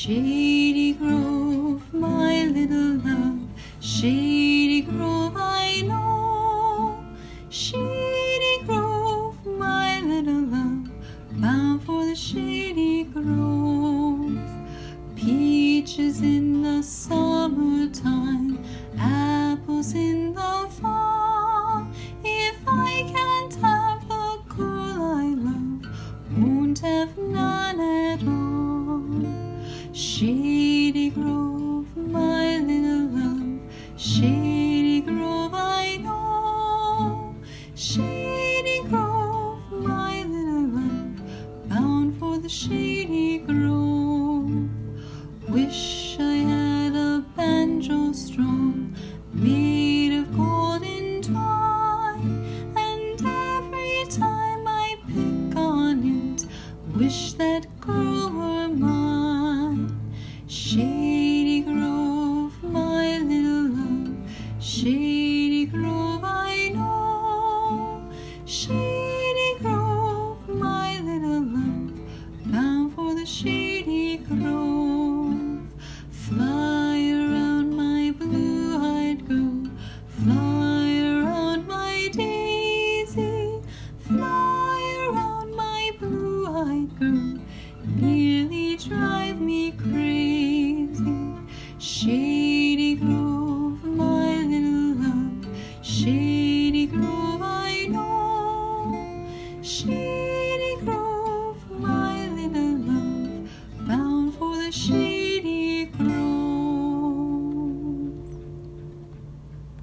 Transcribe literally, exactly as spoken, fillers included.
Shady Grove, my little love, Shady Grove, I know. Shady Grove, my little love, bound for the Shady Grove. Peaches in the summertime, apples in the fall. If I can't have the girl I love, won't have none at all. Shady Grove, my little love, Shady Grove, I know. Shady Grove, my little love, bound for the Shady Grove. Wish I had a banjo strong, made of golden twine, and every time I pick on it, wish that girl were mine. Shady Grove, my little love, Shady Grove, I know. Shady Grove, my little love, bound for the Shady Grove. Fly around my blue-eyed girl, fly around my daisy, fly around my blue-eyed girl, nearly drive me crazy. Shady Grove, my little love, Shady Grove.